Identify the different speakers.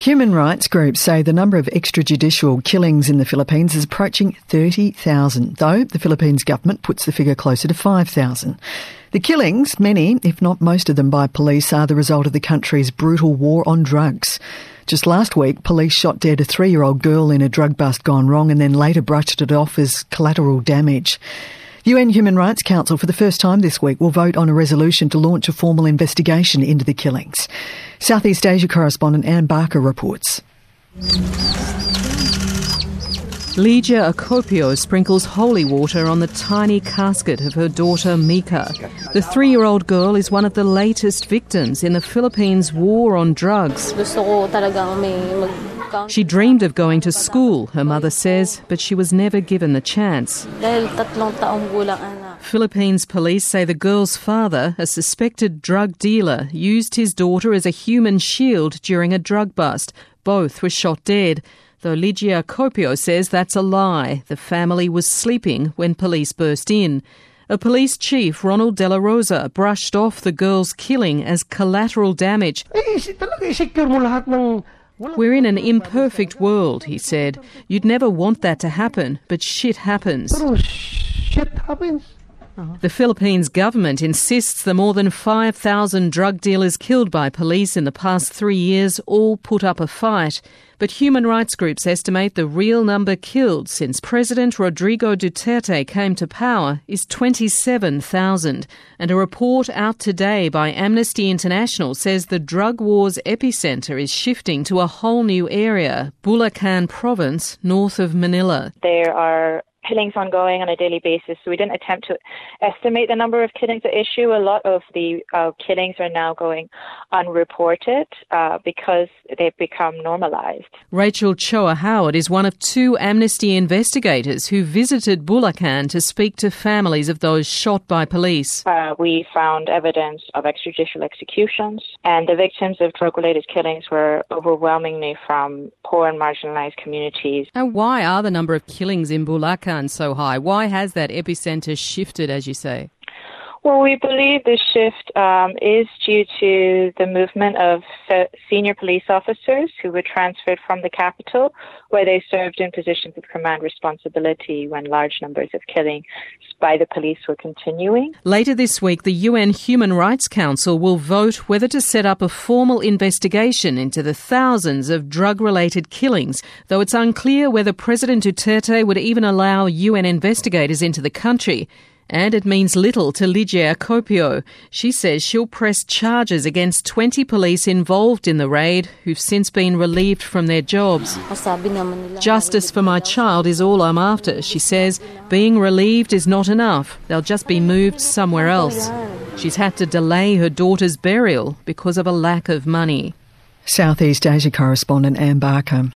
Speaker 1: Human rights groups say the number of extrajudicial killings in the Philippines is approaching 30,000, though the Philippines government puts the figure closer to 5,000. The killings, many, if not most of them by police, are the result of the country's brutal war on drugs. Just last week, police shot dead a 3-year-old girl in a drug bust gone wrong and then later brushed it off as collateral damage. UN Human Rights Council for the first time this week will vote on a resolution to launch a formal investigation into the killings. Southeast Asia correspondent Anne Barker reports.
Speaker 2: Lygia Acopio sprinkles holy water on the tiny casket of her daughter Mika. The 3-year-old girl is one of the latest victims in the Philippines' war on drugs. She dreamed of going to school, her mother says, but she was never given the chance. Philippines police say the girl's father, a suspected drug dealer, used his daughter as a human shield during a drug bust. Both were shot dead. Though Lygia Acopio says that's a lie. The family was sleeping when police burst in. A police chief, Ronald De La Rosa, brushed off the girl's killing as collateral damage. We're in an imperfect world, he said. You'd never want that to happen, but shit happens. The Philippines government insists the more than 5,000 drug dealers killed by police in the past 3 years all put up a fight. But human rights groups estimate the real number killed since President Rodrigo Duterte came to power is 27,000. And a report out today by Amnesty International says the drug war's epicenter is shifting to a whole new area, Bulacan province, north of Manila.
Speaker 3: There are killings ongoing on a daily basis, so we didn't attempt to estimate the number of killings at issue. A lot of the killings are now going unreported because they've become normalized.
Speaker 2: Rachel Choa Howard is one of 2 Amnesty investigators who visited Bulacan to speak to families of those shot by police.
Speaker 3: We found evidence of extrajudicial executions, and the victims of drug-related killings were overwhelmingly from poor and marginalized communities.
Speaker 2: And why are the number of killings in Bulacan so high? Why has that epicenter shifted, as you say?
Speaker 3: Well, we believe the shift is due to the movement of senior police officers who were transferred from the capital, where they served in positions of command responsibility when large numbers of killings by the police were continuing.
Speaker 2: Later this week, the UN Human Rights Council will vote whether to set up a formal investigation into the thousands of drug-related killings, though it's unclear whether President Duterte would even allow UN investigators into the country. And it means little to Lygia Acopio. She says she'll press charges against 20 police involved in the raid who've since been relieved from their jobs. Justice for my child is all I'm after, she says. Being relieved is not enough. They'll just be moved somewhere else. She's had to delay her daughter's burial because of a lack of money.
Speaker 1: Southeast Asia correspondent Anne Barker.